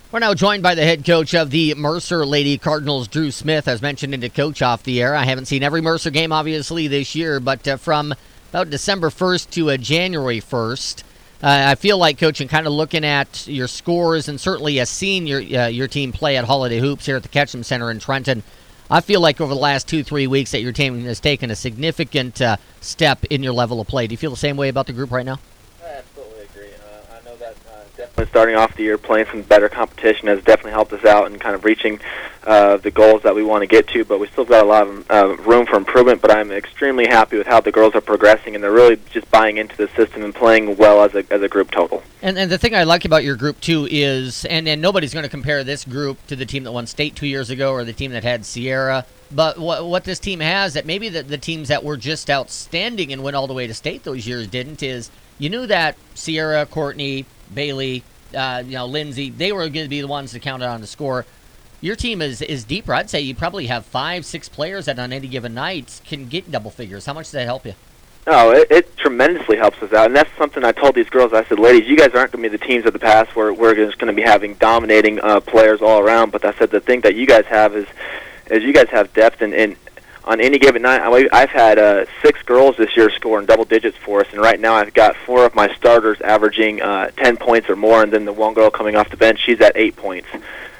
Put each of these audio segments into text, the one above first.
We're now joined by the head coach of the Mercer Lady Cardinals, Drew Smith, as mentioned into Coach off the air. I haven't seen every Mercer game, obviously, this year, but from about December 1st to January 1st, I feel like, Coach, and kind of looking at your scores and certainly seeing your team play at Holiday Hoops here at the Ketchum Center in Trenton, I feel like over the last 2-3 weeks that your team has taken a significant step in your level of play. Do you feel the same way about the group right now? I absolutely agree. I know that definitely starting off the year playing some better competition has definitely helped us out in kind of reaching the goals that we want to get to, but we still got a lot of room for improvement, but I'm extremely happy with how the girls are progressing, and they're really just buying into the system and playing well as a group total. And the thing I like about your group, too, is, and nobody's going to compare this group to the team that won state 2 years ago or the team that had Sierra, but what this team has that maybe the teams that were just outstanding and went all the way to state those years didn't is you knew that Sierra, Courtney, Bailey, Lindsay, they were going to be the ones that counted on the score. Your team is deeper. I'd say you probably have 5-6 players that on any given night can get double figures. How much does that help you? Oh, it tremendously helps us out, and that's something I told these girls. I said, ladies, you guys aren't going to be the teams of the past where we're just going to be having dominating players all around, but I said the thing that you guys have is you guys have depth, and on any given night, I've had 6 girls this year score in double digits for us, and right now I've got 4 of my starters averaging 10 points or more, and then the one girl coming off the bench, she's at 8 points.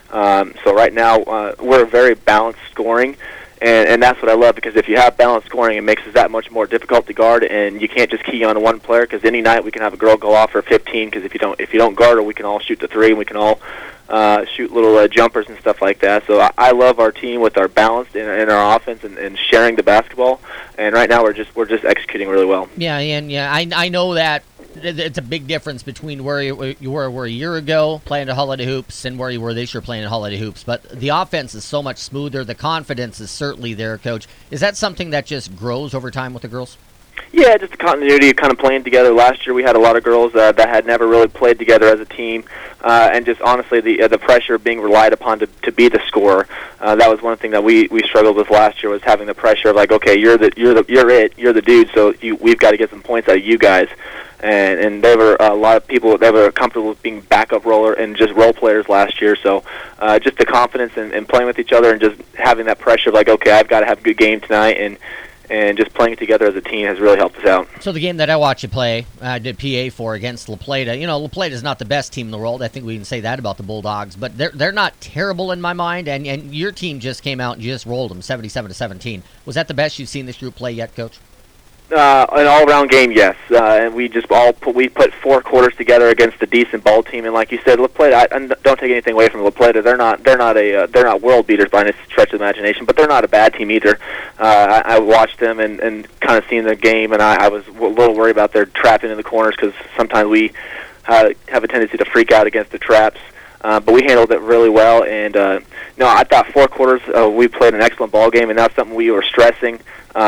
So right now we're very balanced scoring, and that's what I love, because if you have balanced scoring, it makes it that much more difficult to guard, and you can't just key on one player, because any night we can have a girl go off for 15, because if you don't guard her, we can all shoot the 3, and we can all shoot little jumpers and stuff like that. So I love our team with our balance in our offense and sharing the basketball. And right now we're just executing really well. Yeah, I know that it's a big difference between where you were a year ago playing at Holiday Hoops and where you were this year playing at Holiday Hoops. But the offense is so much smoother. The confidence is certainly there, Coach. Is that something that just grows over time with the girls? Yeah, just the continuity of kind of playing together. Last year we had a lot of girls that had never really played together as a team, and just honestly the pressure of being relied upon to be the scorer. That was one thing that we struggled with last year, was having the pressure of like, okay, you're the dude, so we've got to get some points out of you guys. And there were a lot of people that were comfortable with being backup roller and just role players last year. So just the confidence in playing with each other and just having that pressure of like, okay, I've got to have a good game tonight, and just playing together as a team has really helped us out. So the game that I watched you play, I did PA for against La Plata. La Plata is not the best team in the world. I think we can say that about the Bulldogs, but they're not terrible in my mind, and your team just came out and just rolled them 77-17. Was that the best you've seen this group play yet, Coach? An all-around game, yes. And we just we put 4 quarters together against a decent ball team. And like you said, La Plata, don't take anything away from La Plata. They're not world beaters by any stretch of the imagination, but they're not a bad team either. I watched them and kind of seen the game, and I was a little worried about their trapping in the corners, because sometimes we have a tendency to freak out against the traps. But we handled it really well, and I thought 4 quarters we played an excellent ball game, and that's something we were stressing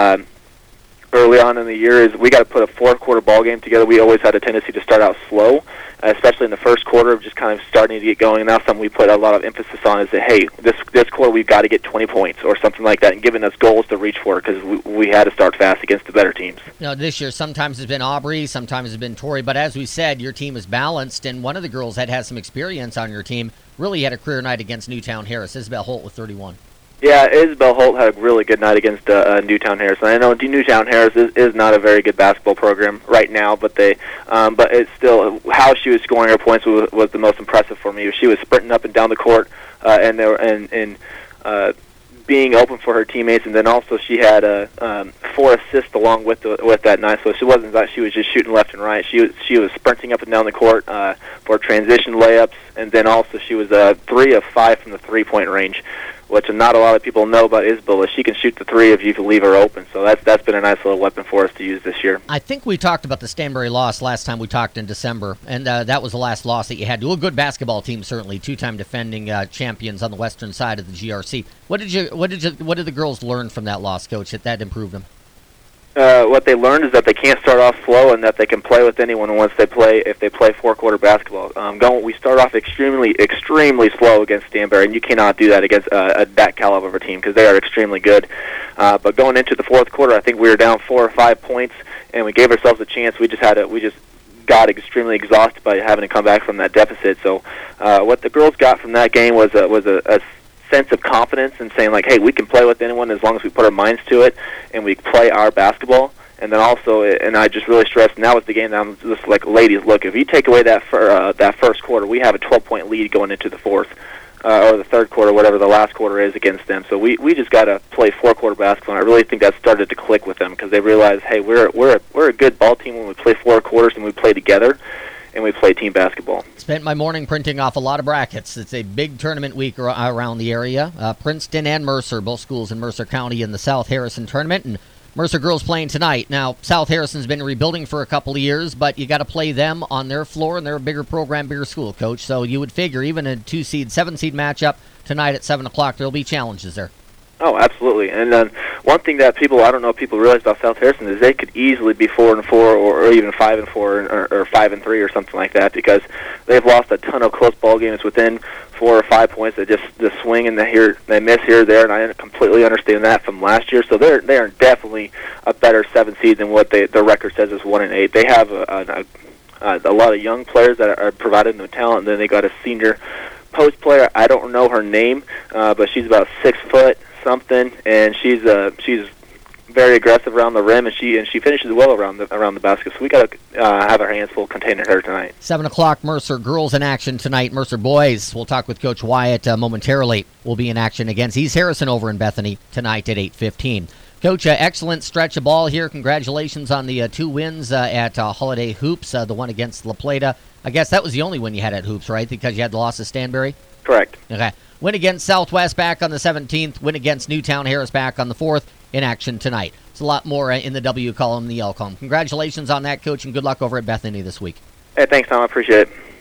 early on in the year, is we got to put a 4-quarter ball game together. We always had a tendency to start out slow, especially in the first quarter, of just kind of starting to get going. And that's something we put a lot of emphasis on, is that, hey, this quarter we've got to get 20 points or something like that, and giving us goals to reach for, because we had to start fast against the better teams. This year sometimes it's been Aubrey, sometimes it's been Tori, but as we said, your team is balanced, and one of the girls that has some experience on your team really had a career night against Newtown Harris, Isabel Holt with 31. Yeah, Isabel Holt had a really good night against Newtown Harris. And I know Newtown Harris is not a very good basketball program right now, but but it's still, how she was scoring her points was the most impressive for me. She was sprinting up and down the court, and being open for her teammates, and then also she had 4 assists along with that night. So she wasn't that she was just shooting left and right. She was sprinting up and down the court for transition layups, and then also she was 3 of 5 from the 3-point range, which not a lot of people know about Isabel, is she can shoot the 3 if you leave her open. So that's been a nice little weapon for us to use this year. I think we talked about the Stanbury loss last time we talked in December, and that was the last loss that you had to a good basketball team, certainly 2-time defending champions on the western side of the GRC. What did the girls learn from that loss, Coach, that improved them? What they learned is that they can't start off slow, and that they can play with anyone if they play 4-quarter basketball. We start off extremely slow against Stanbury, and you cannot do that against that caliber of a team, because they are extremely good. But going into the 4th quarter, I think we were down 4 or 5 points, and we gave ourselves a chance. We just got extremely exhausted by having to come back from that deficit. So what the girls got from that game was a sense of confidence in saying, like, hey, we can play with anyone as long as we put our minds to it and we play our basketball. And then also, and I just really stressed, and that was the game that I'm just like, ladies, look, if you take away that first quarter, we have a 12-point lead going into the fourth, or the third quarter, whatever the last quarter is against them. So we just got to play four-quarter basketball, and I really think that started to click with them because they realized, hey, we're a good ball team when we play 4 quarters and we play together, and we play team basketball. Spent my morning printing off a lot of brackets. It's a big tournament week around the area. Princeton and Mercer, both schools in Mercer County in the South Harrison tournament, and Mercer girls playing tonight. Now, South Harrison's been rebuilding for a couple of years, but you got to play them on their floor, and they're a bigger program, bigger school, Coach. So you would figure even a 2-seed, 7-seed matchup tonight at 7 o'clock, there'll be challenges there. Oh, absolutely. And then one thing that I don't know if people realize about South Harrison is they could easily be 4-4 or even 5-4 or 5-3 or something like that because they've lost a ton of close ball games within 4 or 5 points. They just swing and they miss here or there, and I completely understand that from last year. So they are definitely a better 7 seed than what their record says is 1-8. They have a lot of young players that are providing them talent, and then they got a senior post player. I don't know her name, but she's about 6 foot something, and she's very aggressive around the rim, and she finishes well around the basket. So we got to have our hands full containing her tonight. 7 o'clock, Mercer girls in action tonight. Mercer boys, we'll talk with Coach Wyatt momentarily, will be in action against East Harrison over in Bethany tonight at 8:15. Coach, excellent stretch of ball here. Congratulations on the 2 wins at Holiday Hoops, the one against La Plata. I guess that was the only win you had at Hoops, right, because you had the loss of Stanberry? Correct. Okay. Win against Southwest back on the 17th. Win against Newtown Harris back on the 4th. In action tonight. It's a lot more in the W column, the L column. Congratulations on that, Coach, and good luck over at Bethany this week. Hey, thanks, Tom. I appreciate it.